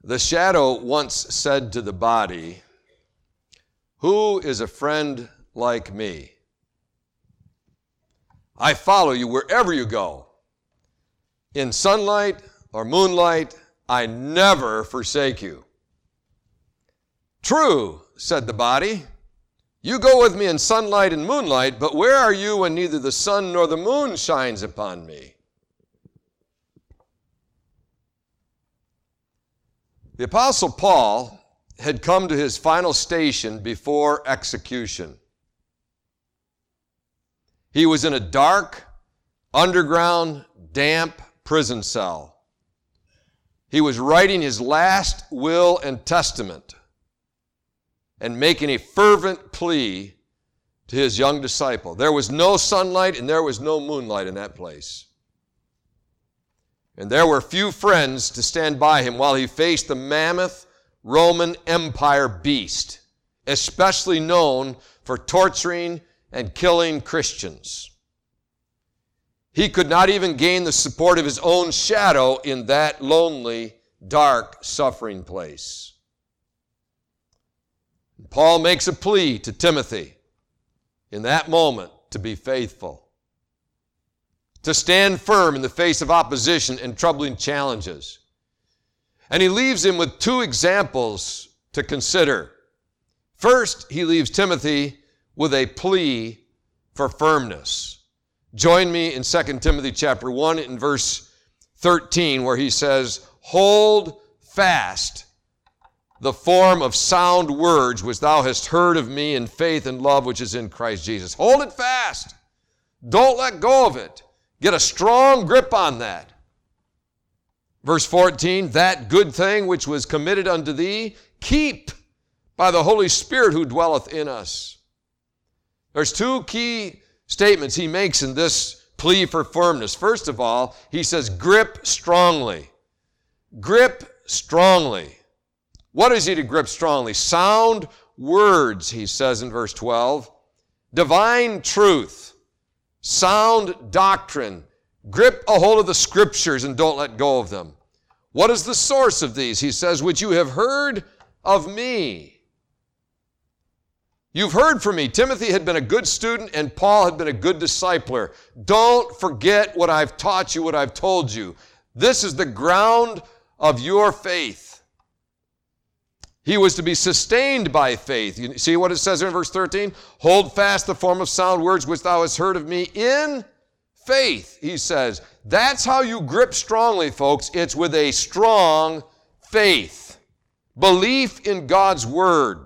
The shadow once said to the body, "Who is a friend like me? I follow you wherever you go. In sunlight or moonlight, I never forsake you." "True," said the body. "You go with me in sunlight and moonlight, but where are you when neither the sun nor the moon shines upon me?" The Apostle Paul had come to his final station before execution. He was in a dark, underground, damp prison cell. He was writing his last will and testament and making a fervent plea to his young disciple. There was no sunlight and there was no moonlight in that place. And there were few friends to stand by him while he faced the mammoth Roman Empire beast, especially known for torturing and killing Christians. He could not even gain the support of his own shadow in that lonely, dark, suffering place. Paul makes a plea to Timothy in that moment to be faithful, to stand firm in the face of opposition and troubling challenges. And he leaves him with two examples to consider. First, he leaves Timothy with a plea for firmness. Join me in 2 Timothy chapter 1 in verse 13, where he says, "Hold fast the form of sound words which thou hast heard of me in faith and love which is in Christ Jesus." Hold it fast. Don't let go of it. Get a strong grip on that. Verse 14, "That good thing which was committed unto thee, keep by the Holy Spirit who dwelleth in us." There's two key statements he makes in this plea for firmness. First of all, he says, grip strongly. Grip strongly. What is he to grip strongly? Sound words, he says in verse 12. Divine truth. Sound doctrine. Grip a hold of the Scriptures and don't let go of them. What is the source of these? He says, which you have heard of me. You've heard from me. Timothy had been a good student and Paul had been a good discipler. Don't forget what I've taught you, what I've told you. This is the ground of your faith. He was to be sustained by faith. You see what it says in verse 13? Hold fast the form of sound words which thou hast heard of me in faith, he says. That's how you grip strongly, folks. It's with a strong faith. Belief in God's Word.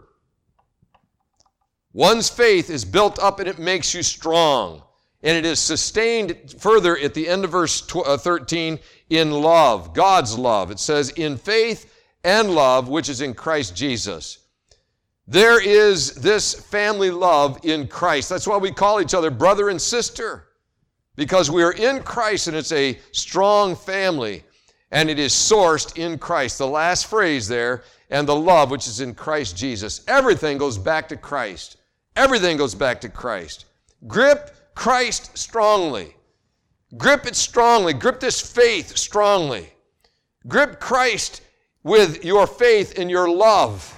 One's faith is built up and it makes you strong. And it is sustained further at the end of verse 13 in love, God's love. It says, in faith and love, which is in Christ Jesus. There is this family love in Christ. That's why we call each other brother and sister, because we are in Christ and it's a strong family and it is sourced in Christ. The last phrase there, and the love which is in Christ Jesus. Everything goes back to Christ. Everything goes back to Christ. Grip Christ strongly. Grip it strongly. Grip this faith strongly. Grip Christ with your faith and your love.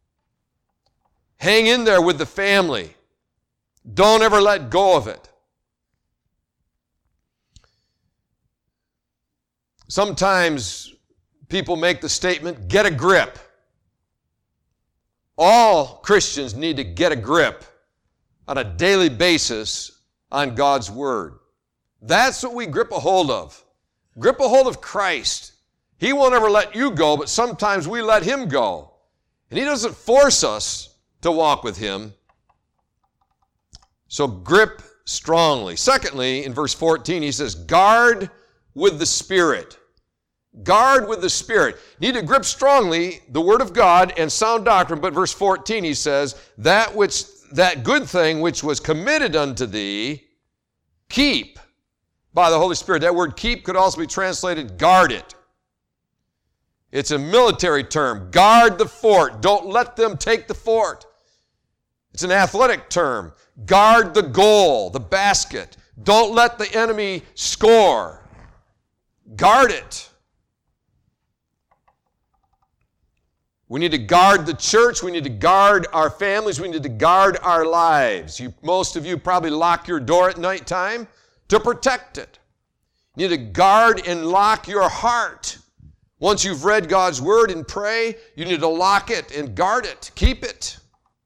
Hang in there with the family. Don't ever let go of it. Sometimes people make the statement, get a grip. All Christians need to get a grip on a daily basis on God's Word. That's what we grip a hold of. Grip a hold of Christ. He won't ever let you go, but sometimes we let Him go. And He doesn't force us to walk with Him. So grip strongly. Secondly, in verse 14, he says, guard with the Spirit. Guard with the Spirit. You need to grip strongly the Word of God and sound doctrine, but verse 14 he says, that good thing which was committed unto thee, keep by the Holy Spirit. That word keep could also be translated guard it. It's a military term. Guard the fort. Don't let them take the fort. It's an athletic term. Guard the goal, the basket. Don't let the enemy score. Guard it. We need to guard the church. We need to guard our families. We need to guard our lives. Most of you probably lock your door at nighttime to protect it. You need to guard and lock your heart. Once you've read God's Word and pray, you need to lock it and guard it. Keep it.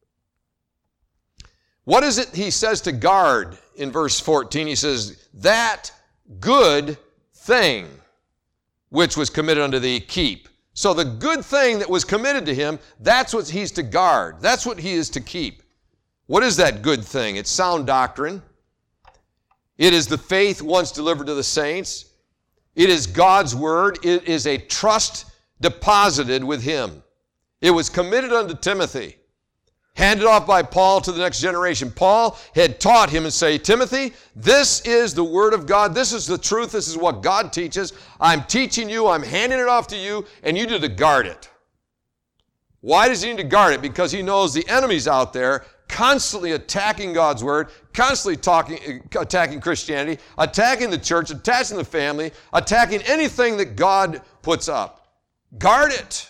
What is it he says to guard in verse 14? He says, that good thing which was committed unto thee, keep. So the good thing that was committed to him, that's what he's to guard. That's what he is to keep. What is that good thing? It's sound doctrine. It is the faith once delivered to the saints. It is God's word. It is a trust deposited with him. It was committed unto Timothy, handed off by Paul to the next generation. Paul had taught him and say, Timothy, this is the word of God. This is the truth. This is what God teaches. I'm teaching you. I'm handing it off to you, and you need to guard it. Why does he need to guard it? Because he knows the enemy's out there constantly attacking God's word, constantly attacking Christianity, attacking the church, attacking the family, attacking anything that God puts up. Guard it.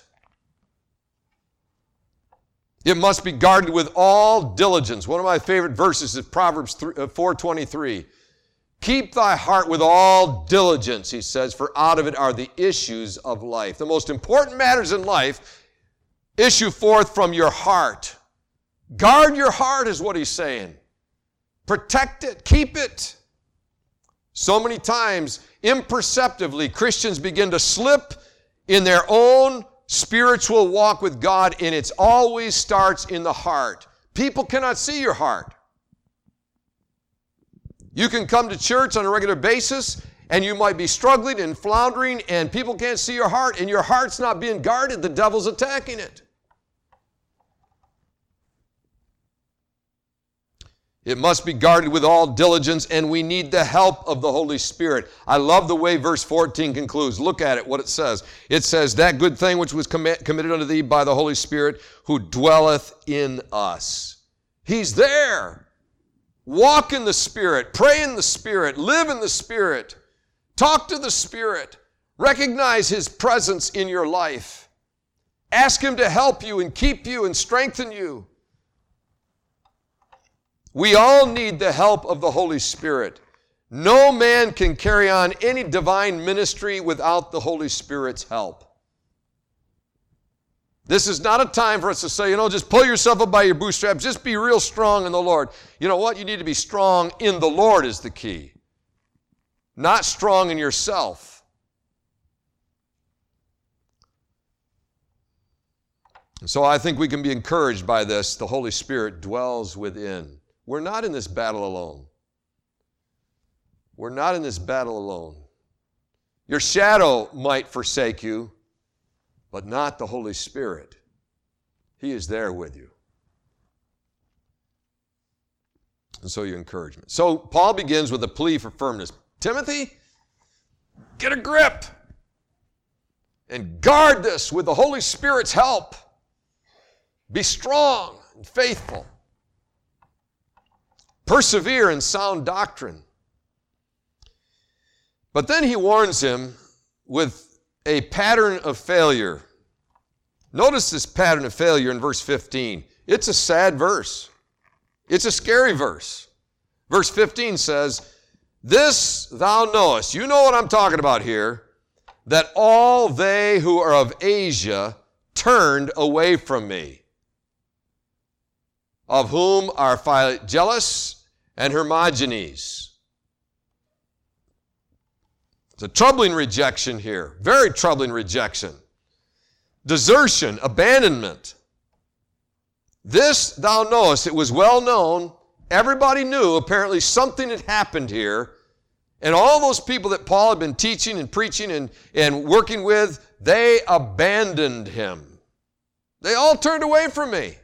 It must be guarded with all diligence. One of my favorite verses is Proverbs 4:23. Keep thy heart with all diligence, he says, for out of it are the issues of life. The most important matters in life issue forth from your heart. Guard your heart is what he's saying. Protect it. Keep it. So many times, imperceptibly, Christians begin to slip in their own spiritual walk with God, and it always starts in the heart. People cannot see your heart. You can come to church on a regular basis, and you might be struggling and floundering, and people can't see your heart, and your heart's not being guarded. The devil's attacking it. It must be guarded with all diligence, and we need the help of the Holy Spirit. I love the way verse 14 concludes. Look at it, what it says. It says, that good thing which was committed unto thee by the Holy Spirit, who dwelleth in us. He's there. Walk in the Spirit. Pray in the Spirit. Live in the Spirit. Talk to the Spirit. Recognize His presence in your life. Ask Him to help you and keep you and strengthen you. We all need the help of the Holy Spirit. No man can carry on any divine ministry without the Holy Spirit's help. This is not a time for us to say, just pull yourself up by your bootstraps. Just be real strong in the Lord. You know what? You need to be strong in the Lord is the key. Not strong in yourself. So I think we can be encouraged by this. The Holy Spirit dwells within. We're not in this battle alone. We're not in this battle alone. Your shadow might forsake you, but not the Holy Spirit. He is there with you. And so your encouragement. So Paul begins with a plea for firmness. Timothy, get a grip and guard this with the Holy Spirit's help. Be strong and faithful. Persevere in sound doctrine. But then he warns him with a pattern of failure. Notice this pattern of failure in verse 15. It's a sad verse. It's a scary verse. Verse 15 says, this thou knowest, you know what I'm talking about here, that all they who are of Asia turned away from me, of whom are Phygellus and Hermogenes. It's a troubling rejection here, very troubling rejection. Desertion, abandonment. This thou knowest, it was well known, everybody knew apparently something had happened here, and all those people that Paul had been teaching and preaching and working with, they abandoned him. They all turned away from me.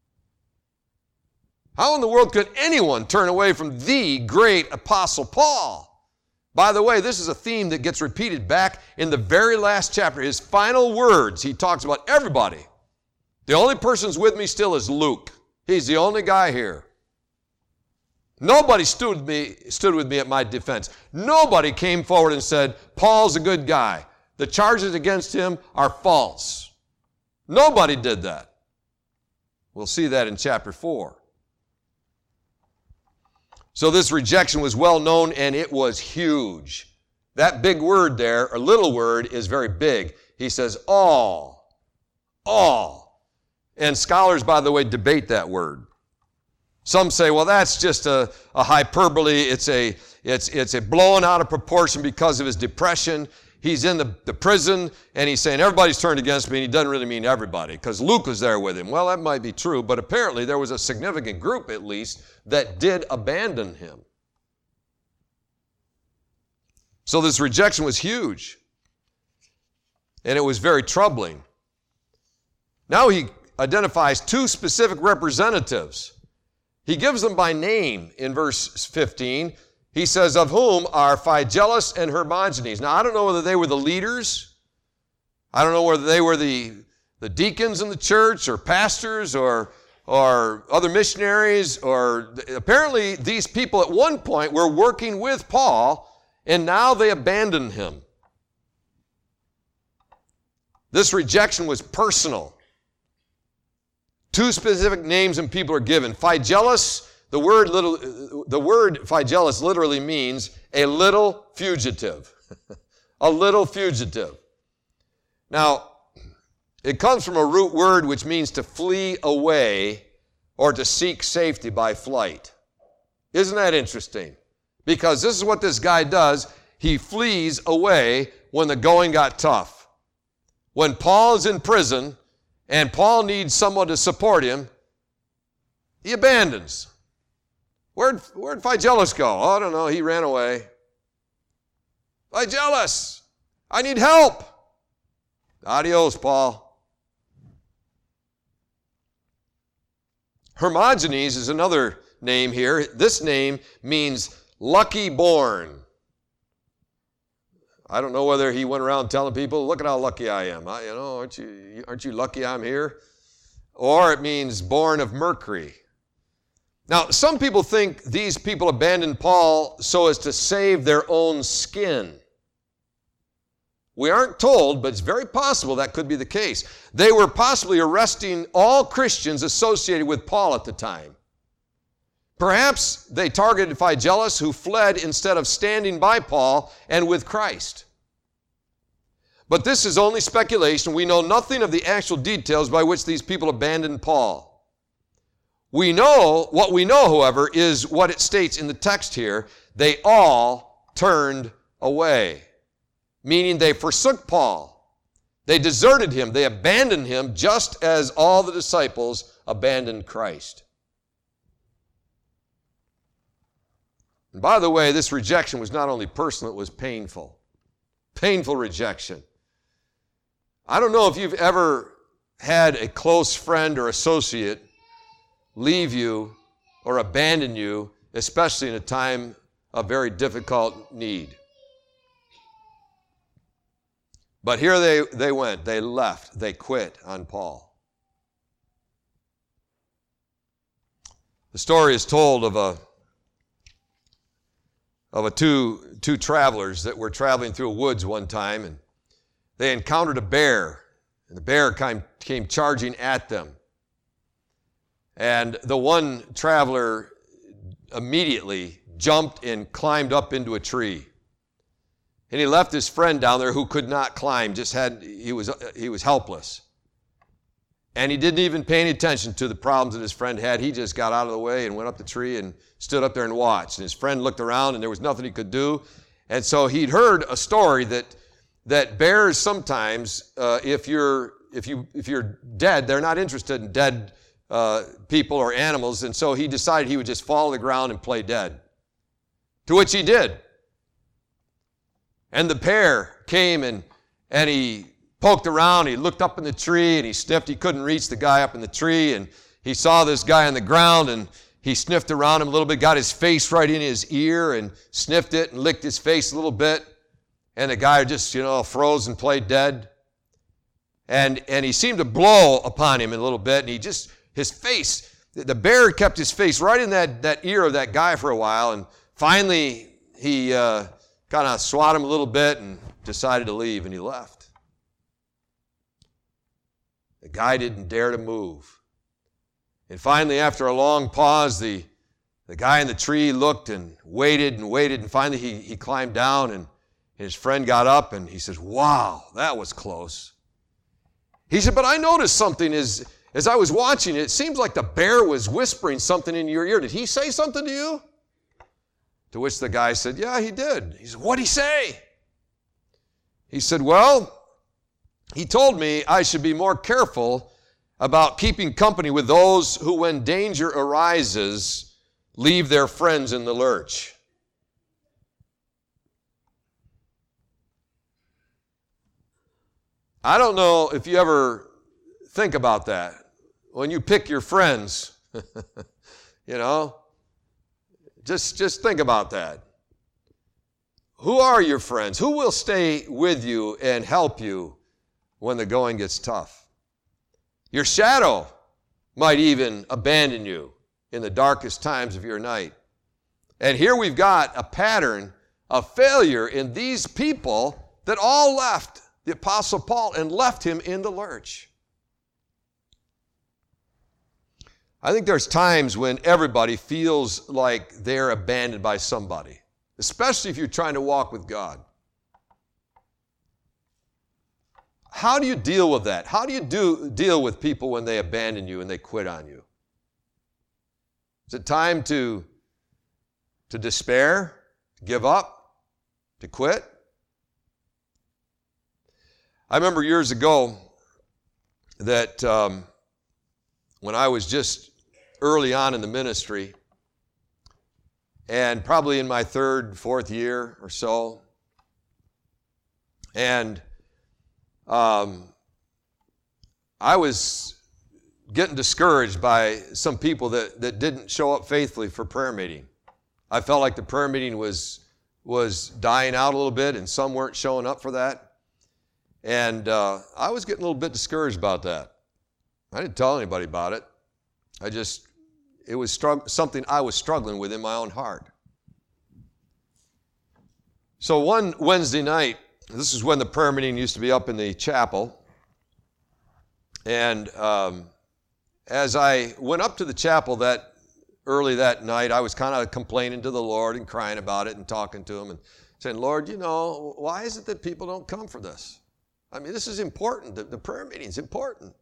How in the world could anyone turn away from the great Apostle Paul? By the way, this is a theme that gets repeated back in the very last chapter. His final words, he talks about everybody. The only person who's with me still is Luke. He's the only guy here. Nobody stood with me at my defense. Nobody came forward and said, Paul's a good guy. The charges against him are false. Nobody did that. We'll see that in chapter 4. So this rejection was well known, and it was huge. That big word there, or little word, is very big. He says, all. And scholars, by the way, debate that word. Some say, well, that's just a hyperbole. It's a blown out of proportion because of his depression. He's in the prison, and he's saying, everybody's turned against me, and he doesn't really mean everybody, because Luke was there with him. Well, that might be true, but apparently there was a significant group, at least, that did abandon him. So this rejection was huge, and it was very troubling. Now he identifies two specific representatives. He gives them by name in verse 15. He says, of whom are Phygellus and Hermogenes. Now, I don't know whether they were the leaders. I don't know whether they were the deacons in the church or pastors or other missionaries. Or apparently these people at one point were working with Paul, and now they abandoned him. This rejection was personal. Two specific names and people are given. Phygellus, the word Phygellus literally means a little fugitive. A little fugitive. Now, it comes from a root word which means to flee away or to seek safety by flight. Isn't that interesting? Because this is what this guy does. He flees away when the going got tough. When Paul is in prison and Paul needs someone to support him, he abandons. Where'd Phygellus go? Oh, I don't know. He ran away. Phygellus, I need help. Adios, Paul. Hermogenes is another name here. This name means lucky born. I don't know whether he went around telling people, look at how lucky I am. Aren't you lucky I'm here? Or it means born of Mercury. Now, some people think these people abandoned Paul so as to save their own skin. We aren't told, but it's very possible that could be the case. They were possibly arresting all Christians associated with Paul at the time. Perhaps they targeted Phygellus, who fled instead of standing by Paul and with Christ. But this is only speculation. We know nothing of the actual details by which these people abandoned Paul. What we know, however, is what it states in the text here. They all turned away, meaning they forsook Paul. They deserted him. They abandoned him just as all the disciples abandoned Christ. And by the way, this rejection was not only personal, it was painful. Painful rejection. I don't know if you've ever had a close friend or associate leave you or abandon you, especially in a time of very difficult need. But here they went. They left. They quit on Paul. The story is told of two travelers that were traveling through woods one time, and they encountered a bear, and the bear came charging at them. And the one traveler immediately jumped and climbed up into a tree. And he left his friend down there who could not climb, he was helpless. And he didn't even pay any attention to the problems that his friend had. He just got out of the way and went up the tree and stood up there and watched. And his friend looked around and there was nothing he could do. And so he'd heard a story that bears sometimes, if you're dead, they're not interested in dead people or animals. And so he decided he would just fall to the ground and play dead. To which he did. And the bear came and he poked around, he looked up in the tree and he sniffed. He couldn't reach the guy up in the tree, and he saw this guy on the ground and he sniffed around him a little bit, got his face right in his ear and sniffed it and licked his face a little bit. And the guy just, froze and played dead. And he seemed to blow upon him a little bit, and his face, the bear kept his face right in that ear of that guy for a while, and finally he kind of swatted him a little bit and decided to leave, and he left. The guy didn't dare to move. And finally, after a long pause, the guy in the tree looked and waited, and finally he climbed down, and his friend got up, and he says, "Wow, that was close." He said, "But I noticed something as I was watching it. It seems like the bear was whispering something in your ear. Did he say something to you?" To which the guy said, "Yeah, he did." He said, "What'd he say?" He said, "Well, he told me I should be more careful about keeping company with those who, when danger arises, leave their friends in the lurch." I don't know if you ever think about that. When you pick your friends, just think about that. Who are your friends? Who will stay with you and help you when the going gets tough? Your shadow might even abandon you in the darkest times of your night. And here we've got a pattern of failure in these people that all left the Apostle Paul and left him in the lurch. I think there's times when everybody feels like they're abandoned by somebody, especially if you're trying to walk with God. How do you deal with that? How do you deal with people when they abandon you and they quit on you? Is it time to despair, to give up, to quit? I remember years ago that when I was just early on in the ministry, and probably in my third, fourth year or so, and I was getting discouraged by some people that didn't show up faithfully for prayer meeting. I felt like the prayer meeting was dying out a little bit, and some weren't showing up for that. And I was getting a little bit discouraged about that. I didn't tell anybody about it. It was something I was struggling with in my own heart. So one Wednesday night, this is when the prayer meeting used to be up in the chapel, and as I went up to the chapel early that night, I was kind of complaining to the Lord and crying about it and talking to him and saying, "Lord, why is it that people don't come for this? I mean, this is important. The prayer meeting is important."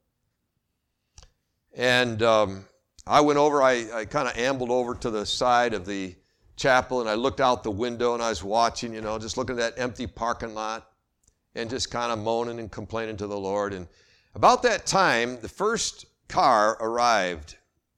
And I went over, I kind of ambled over to the side of the chapel, and I looked out the window, and I was watching, just looking at that empty parking lot and just kind of moaning and complaining to the Lord. And about that time, the first car arrived.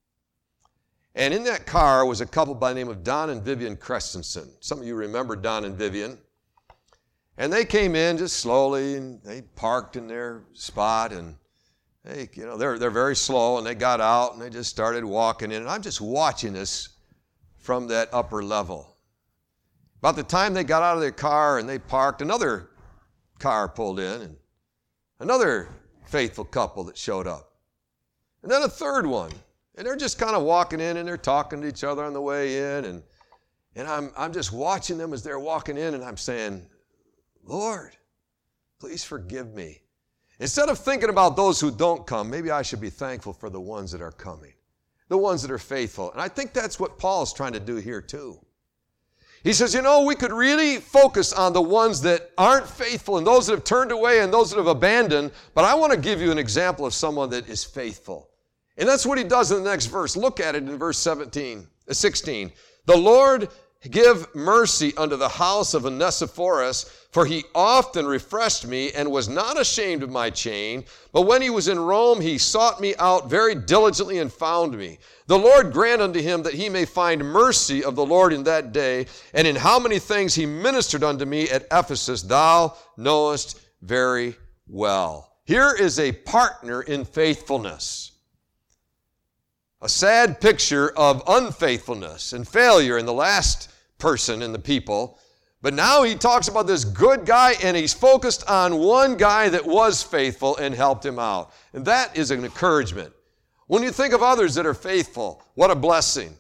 And in that car was a couple by the name of Don and Vivian Christensen. Some of you remember Don and Vivian. And they came in just slowly, and they parked in their spot, and they're very slow, and they got out, and they just started walking in. And I'm just watching this from that upper level. About the time they got out of their car and they parked, another car pulled in, and another faithful couple that showed up. And then a third one. And they're just kind of walking in, and they're talking to each other on the way in. And I'm just watching them as they're walking in, and I'm saying, "Lord, please forgive me. Instead of thinking about those who don't come, maybe I should be thankful for the ones that are coming, the ones that are faithful." And I think that's what Paul's trying to do here too. He says, we could really focus on the ones that aren't faithful and those that have turned away and those that have abandoned, but I want to give you an example of someone that is faithful. And that's what he does in the next verse. Look at it in verse 16. "The Lord give mercy unto the house of Onesiphorus, for he often refreshed me and was not ashamed of my chain. But when he was in Rome, he sought me out very diligently and found me. The Lord grant unto him that he may find mercy of the Lord in that day. And in how many things he ministered unto me at Ephesus, thou knowest very well." Here is a partner in faithfulness. A sad picture of unfaithfulness and failure in the last person in the people. But now he talks about this good guy, and he's focused on one guy that was faithful and helped him out. And that is an encouragement. When you think of others that are faithful, what a blessing.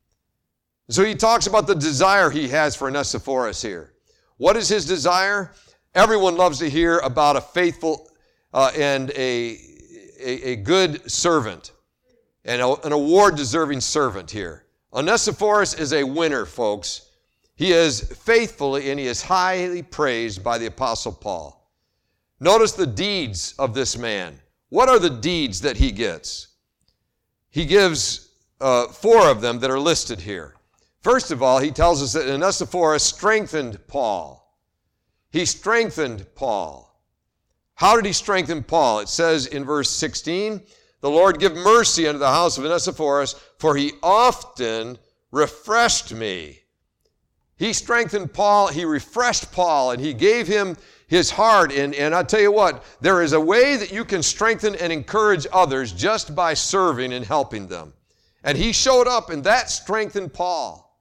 So he talks about the desire he has for Onesiphorus here. What is his desire? Everyone loves to hear about a faithful and a good servant and an award-deserving servant here. Onesiphorus is a winner, folks. He is faithfully and he is highly praised by the Apostle Paul. Notice the deeds of this man. What are the deeds that he gets? He gives 4 of them that are listed here. First of all, he tells us that Onesiphorus strengthened Paul. He strengthened Paul. How did he strengthen Paul? It says in verse 16, "The Lord give mercy unto the house of Onesiphorus, for he often refreshed me." He strengthened Paul, he refreshed Paul, and he gave him his heart. And I'll tell you what, there is a way that you can strengthen and encourage others just by serving and helping them. And he showed up, and that strengthened Paul.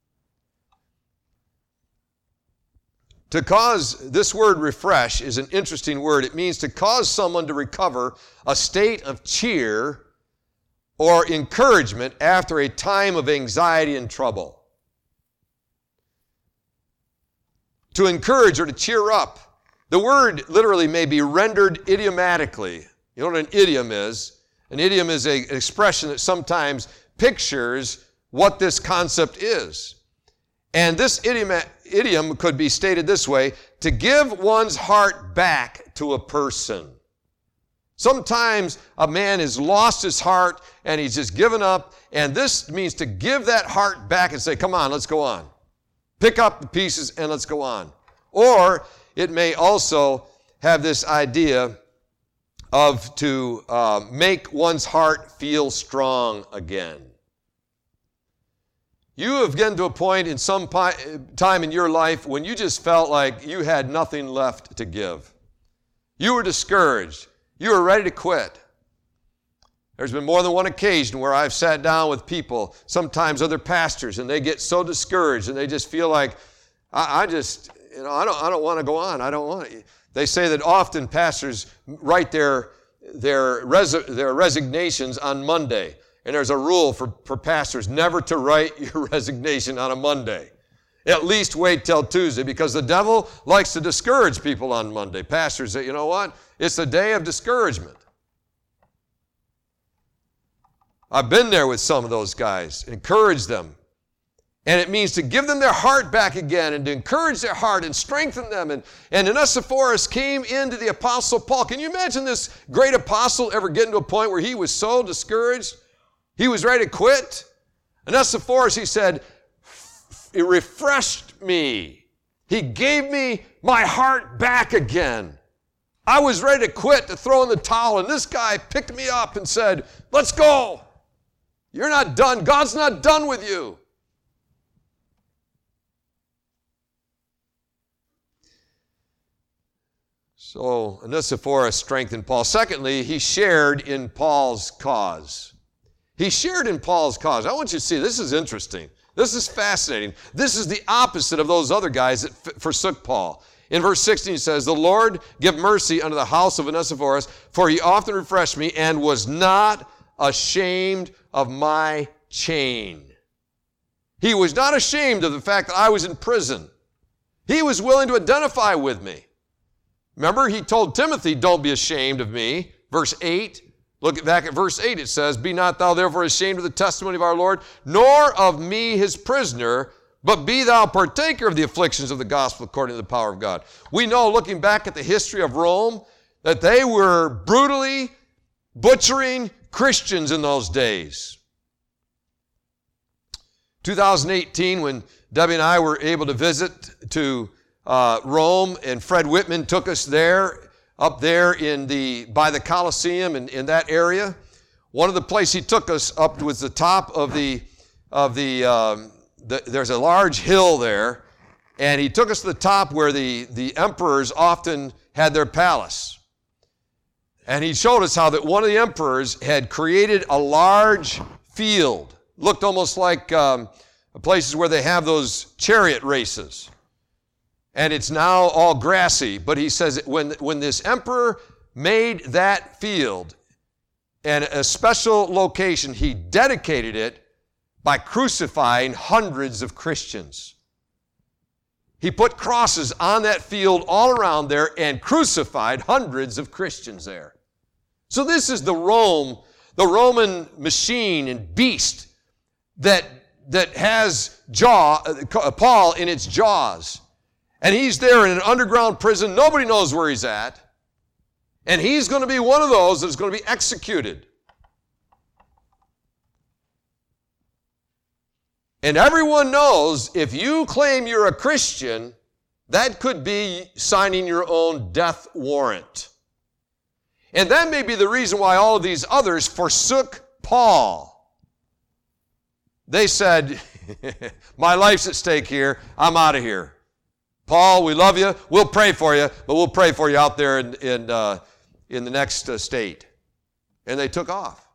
To cause, this word refresh is an interesting word. It means to cause someone to recover a state of cheer or encouragement after a time of anxiety and trouble. To encourage or to cheer up. The word literally may be rendered idiomatically. You know what an idiom is? An idiom is an expression that sometimes pictures what this concept is. And this idiom could be stated this way: to give one's heart back to a person. Sometimes a man has lost his heart and he's just given up, and this means to give that heart back and say, come on, let's go on. Pick up the pieces and let's go on. Or it may also have this idea of to make one's heart feel strong again. You have gotten to a point in some time in your life when you just felt like you had nothing left to give. You were discouraged. You were ready to quit. There's been more than one occasion where I've sat down with people, sometimes other pastors, and they get so discouraged and they just feel like, I don't want to go on. I don't want to. They say that often pastors write their resignations on Monday. And there's a rule for pastors never to write your resignation on a Monday. At least wait till Tuesday, because the devil likes to discourage people on Monday. Pastors say, you know what? It's a day of discouragement. I've been there with some of those guys. Encourage them. And it means to give them their heart back again and to encourage their heart and strengthen them. And Onesiphorus came into the Apostle Paul. Can you imagine this great apostle ever getting to a point where he was so discouraged? He was ready to quit. Onesiphorus, he said, he refreshed me. He gave me my heart back again. I was ready to quit, to throw in the towel, and this guy picked me up and said, let's go. You're not done. God's not done with you. So Onesiphorus strengthened Paul. Secondly, he shared in Paul's cause. He shared in Paul's cause. I want you to see, this is interesting. This is fascinating. This is the opposite of those other guys that forsook Paul. In verse 16 it says, the Lord give mercy unto the house of Onesiphorus, for he often refreshed me and was not ashamed of my chain. He was not ashamed of the fact that I was in prison. He was willing to identify with me. Remember, he told Timothy, don't be ashamed of me. Verse 8, look back at verse 8, it says, be not thou therefore ashamed of the testimony of our Lord, nor of me his prisoner, but be thou partaker of the afflictions of the gospel according to the power of God. We know, looking back at the history of Rome, that they were brutally butchering Christians in those days. 2018, when Debbie and I were able to visit to Rome, and Fred Whitman took us there, up there by the Colosseum in that area. One of the places he took us up was the top of there's a large hill there, and he took us to the top where the emperors often had their palace. And he showed us how that one of the emperors had created a large field, looked almost like places where they have those chariot races. And it's now all grassy. But he says when this emperor made that field and a special location, he dedicated it by crucifying hundreds of Christians. He put crosses on that field all around there and crucified hundreds of Christians there. So this is the Roman machine and beast that has Paul in its jaws. And he's there in an underground prison. Nobody knows where he's at. And he's going to be one of those that's going to be executed. And everyone knows if you claim you're a Christian, that could be signing your own death warrant. And that may be the reason why all of these others forsook Paul. They said, my life's at stake here. I'm out of here. Paul, we love you. We'll pray for you, but we'll pray for you out there in the next state. And they took off.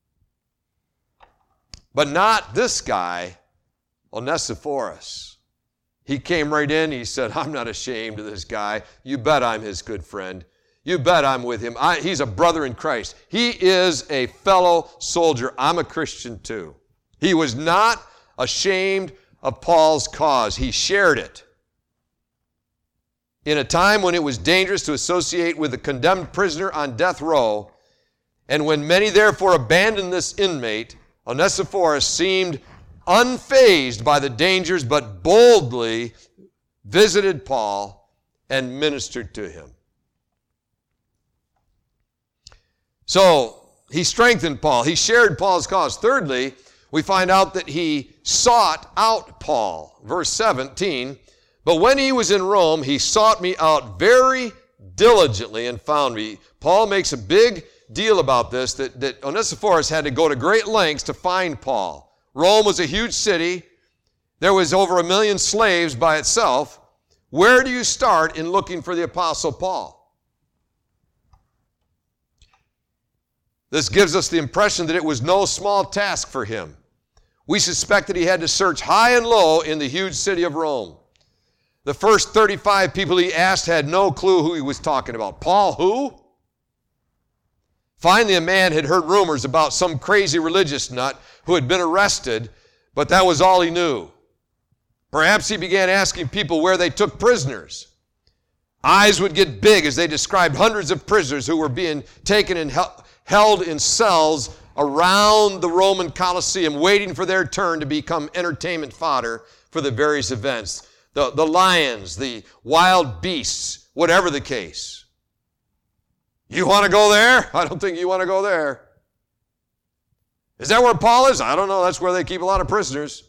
But not this guy, Onesiphorus. He came right in. He said, I'm not ashamed of this guy. You bet I'm his good friend. You bet I'm with him. He's a brother in Christ. He is a fellow soldier. I'm a Christian too. He was not ashamed of Paul's cause. He shared it. In a time when it was dangerous to associate with a condemned prisoner on death row, and when many therefore abandoned this inmate, Onesiphorus seemed unfazed by the dangers, but boldly visited Paul and ministered to him. So he strengthened Paul. He shared Paul's cause. Thirdly, we find out that he sought out Paul. Verse 17, but when he was in Rome, he sought me out very diligently and found me. Paul makes a big deal about this, that Onesiphorus had to go to great lengths to find Paul. Rome was a huge city. There was over 1 million slaves by itself. Where do you start in looking for the Apostle Paul? This gives us the impression that it was no small task for him. We suspect that he had to search high and low in the huge city of Rome. The first 35 people he asked had no clue who he was talking about. Paul who? Finally, a man had heard rumors about some crazy religious nut who had been arrested, but that was all he knew. Perhaps he began asking people where they took prisoners. Eyes would get big as they described hundreds of prisoners who were being taken and held in cells around the Roman Colosseum, waiting for their turn to become entertainment fodder for the various events. The lions, the wild beasts, whatever the case. You want to go there? I don't think you want to go there. Is that where Paul is? I don't know. That's where they keep a lot of prisoners.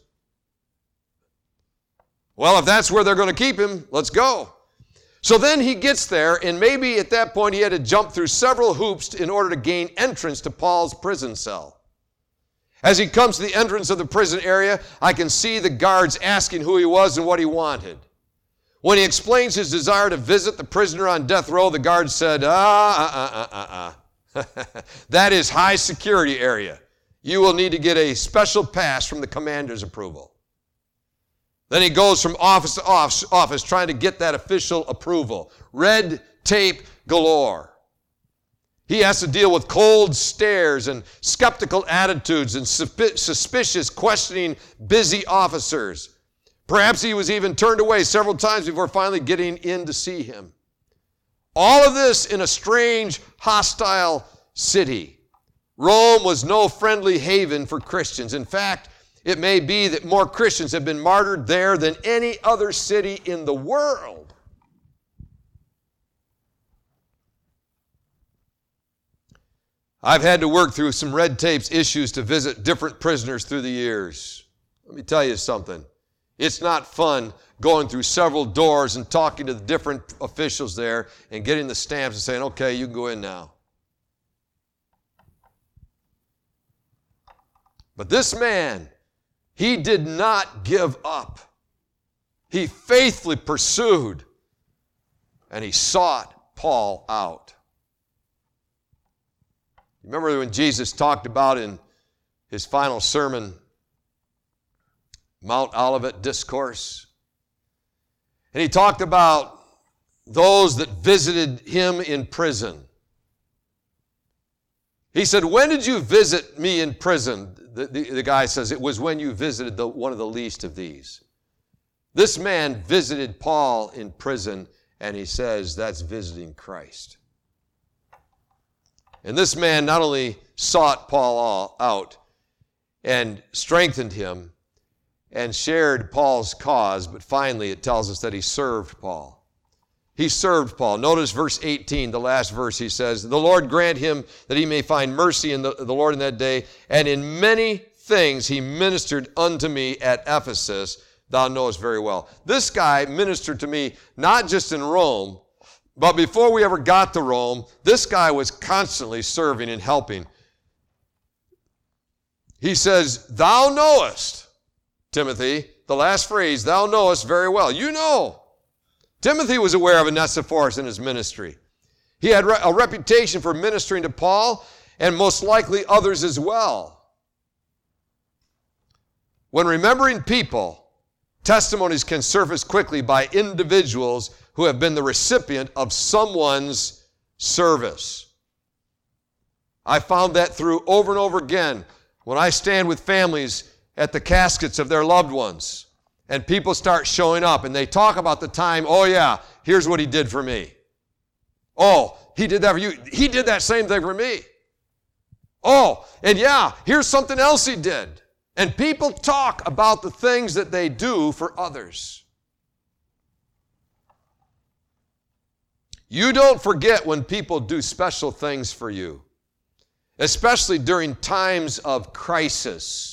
Well, if that's where they're going to keep him, let's go. So then he gets there, and maybe at that point he had to jump through several hoops in order to gain entrance to Paul's prison cell. As he comes to the entrance of the prison area, I can see the guards asking who he was and what he wanted. When he explains his desire to visit the prisoner on death row, the guards said, That is high security area. You will need to get a special pass from the commander's approval. Then he goes from office to office trying to get that official approval. Red tape galore. He has to deal with cold stares and skeptical attitudes and suspicious, questioning, busy officers. Perhaps he was even turned away several times before finally getting in to see him. All of this in a strange, hostile city. Rome was no friendly haven for Christians. In fact, it may be that more Christians have been martyred there than any other city in the world. I've had to work through some red tape issues to visit different prisoners through the years. Let me tell you something. It's not fun going through several doors and talking to the different officials there and getting the stamps and saying, okay, you can go in now. But this man, he did not give up. He faithfully pursued, and he sought Paul out. Remember when Jesus talked about in his final sermon, Mount Olivet Discourse? And he talked about those that visited him in prison. He said, when did you visit me in prison? The guy says, it was when you visited one of the least of these. This man visited Paul in prison, and he says that's visiting Christ. And this man not only sought Paul out and strengthened him and shared Paul's cause, but finally it tells us that he served Paul. He served Paul. Notice verse 18, the last verse, he says, "The Lord grant him that he may find mercy in the Lord in that day, and in many things he ministered unto me at Ephesus, thou knowest very well." This guy ministered to me not just in Rome, but before we ever got to Rome, this guy was constantly serving and helping. He says, "Thou knowest," Timothy, the last phrase, "thou knowest very well." You know. Timothy was aware of Onesiphorus in his ministry. He had a reputation for ministering to Paul and most likely others as well. When remembering people, testimonies can surface quickly by individuals who have been the recipient of someone's service. I found that through over and over again when I stand with families at the caskets of their loved ones. And people start showing up and they talk about the time, "Oh yeah, here's what he did for me. Oh, he did that for you. He did that same thing for me. Oh, and yeah, here's something else he did." And people talk about the things that they do for others. You don't forget when people do special things for you, especially during times of crisis.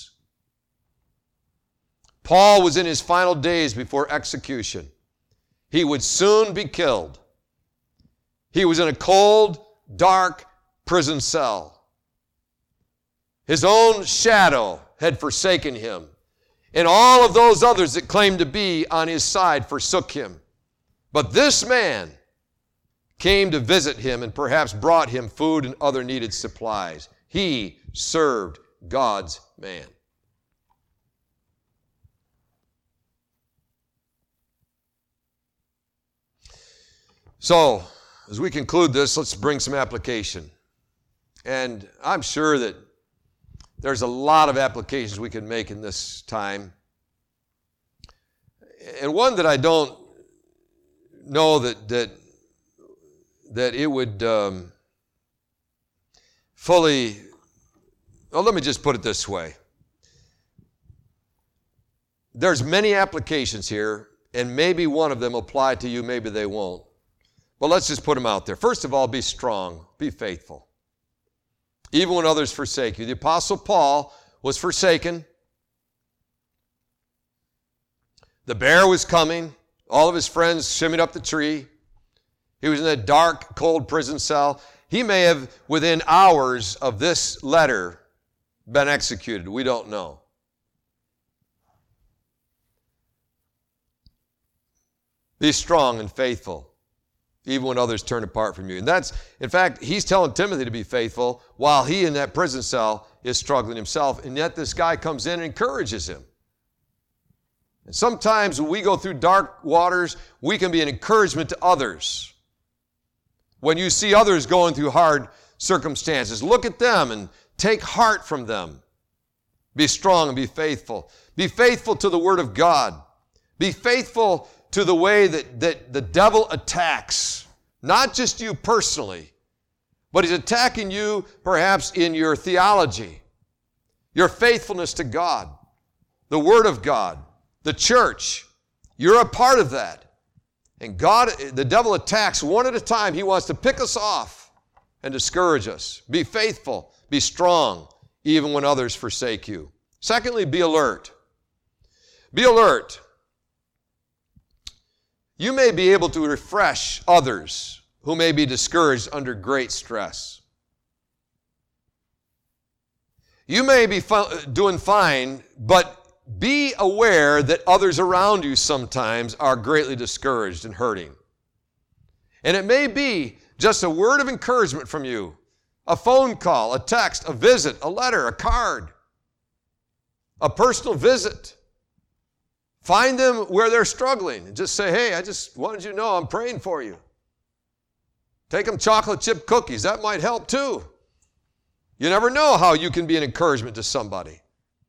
Paul was in his final days before execution. He would soon be killed. He was in a cold, dark prison cell. His own shadow had forsaken him, and all of those others that claimed to be on his side forsook him. But this man came to visit him and perhaps brought him food and other needed supplies. He served God's man. So, as we conclude this, let's bring some application. And I'm sure that there's a lot of applications we can make in this time. And one that I don't know that it would fully, well, let me just put it this way. There's many applications here, and maybe one of them apply to you, maybe they won't. But let's just put them out there. First of all, be strong, be faithful, even when others forsake you. The Apostle Paul was forsaken. The bear was coming. All of his friends shimmied up the tree. He was in a dark, cold prison cell. He may have, within hours of this letter, been executed. We don't know. Be strong and faithful, even when others turn apart from you. And that's, in fact, he's telling Timothy to be faithful while he in that prison cell is struggling himself. And yet this guy comes in and encourages him. And sometimes when we go through dark waters, we can be an encouragement to others. When you see others going through hard circumstances, look at them and take heart from them. Be strong and be faithful. Be faithful to the Word of God. Be faithful to the way that the devil attacks, not just you personally, but he's attacking you perhaps in your theology, your faithfulness to God, the Word of God, the church. You're a part of that. And God, the devil attacks one at a time. He wants to pick us off and discourage us. Be faithful, be strong, even when others forsake you. Secondly, be alert. Be alert. You may be able to refresh others who may be discouraged under great stress. You may be doing fine, but be aware that others around you sometimes are greatly discouraged and hurting. And it may be just a word of encouragement from you, a phone call, a text, a visit, a letter, a card, a personal visit. Find them where they're struggling and just say, "Hey, I just wanted you to know I'm praying for you." Take them chocolate chip cookies. That might help too. You never know how you can be an encouragement to somebody.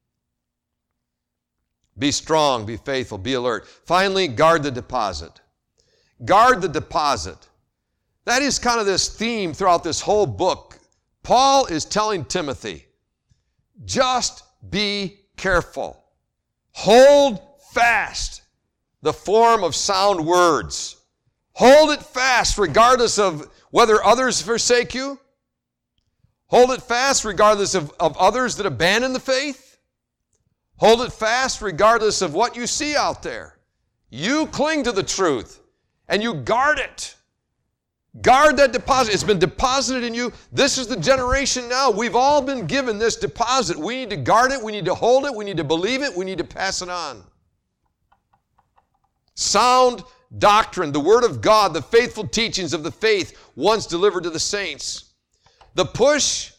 Be strong, be faithful, be alert. Finally, guard the deposit. Guard the deposit. That is kind of this theme throughout this whole book Paul is telling Timothy, just be careful. Hold fast the form of sound words. Hold it fast regardless of whether others forsake you. Hold it fast regardless of others that abandon the faith. Hold it fast regardless of what you see out there. You cling to the truth and you guard it. Guard that deposit. It's been deposited in you. This is the generation now. We've all been given this deposit. We need to guard it. We need to hold it. We need to believe it. We need to pass it on. Sound doctrine, the Word of God, the faithful teachings of the faith once delivered to the saints. The push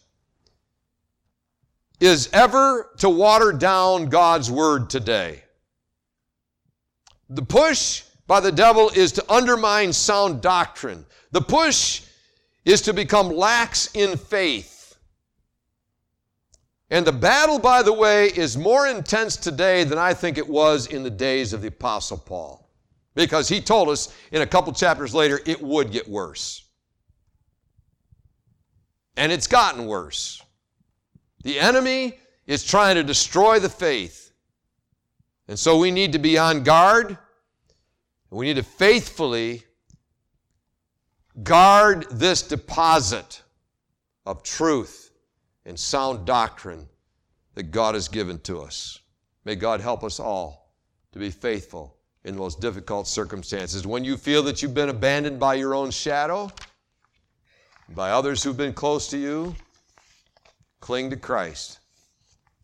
is ever to water down God's Word today. The push by the devil is to undermine sound doctrine. The push is to become lax in faith. And the battle, by the way, is more intense today than I think it was in the days of the Apostle Paul. Because he told us in a couple chapters later it would get worse. And it's gotten worse. The enemy is trying to destroy the faith. And so we need to be on guard. We need to faithfully guard this deposit of truth and sound doctrine that God has given to us. May God help us all to be faithful in the most difficult circumstances. When you feel that you've been abandoned by your own shadow, by others who've been close to you, cling to Christ.